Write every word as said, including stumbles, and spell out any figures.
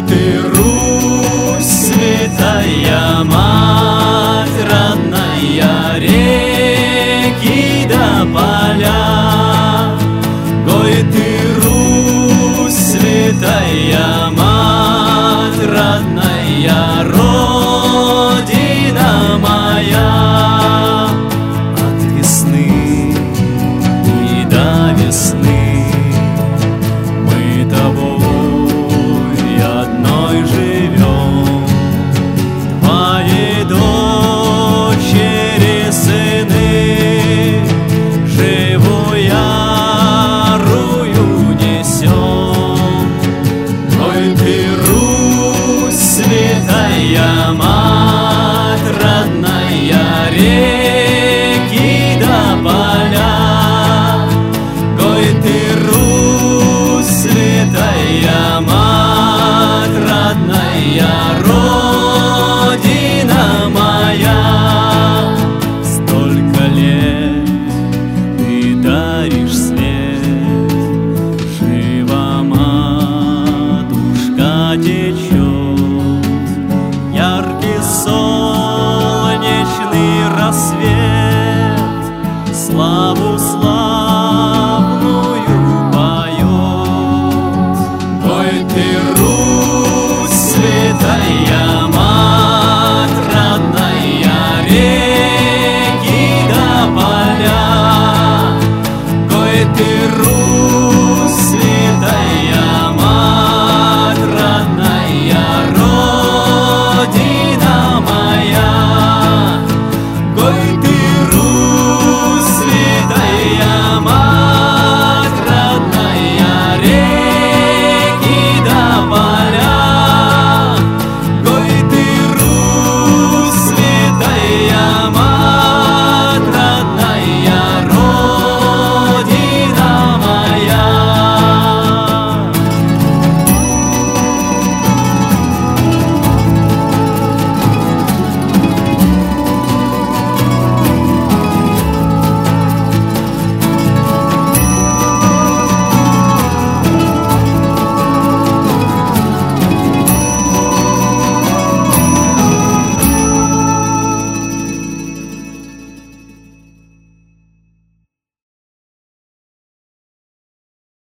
ты, Русь, святая мать родная, реки да поля. Гой ты, Русь, святая мать родная, родина моя. От весны и до весны мы тобой одной живем. Твои дочери, сыны, живую ярую несем. Ой, ты, Русь, святая мать родная, реки да поля. Ой, ты, Русь, святая мать родная, родина моя. Столько лет ты даришь свет, жива матушка течет, яркий солнечный рассвет славу славную поет. Ой, ты, Русь, святая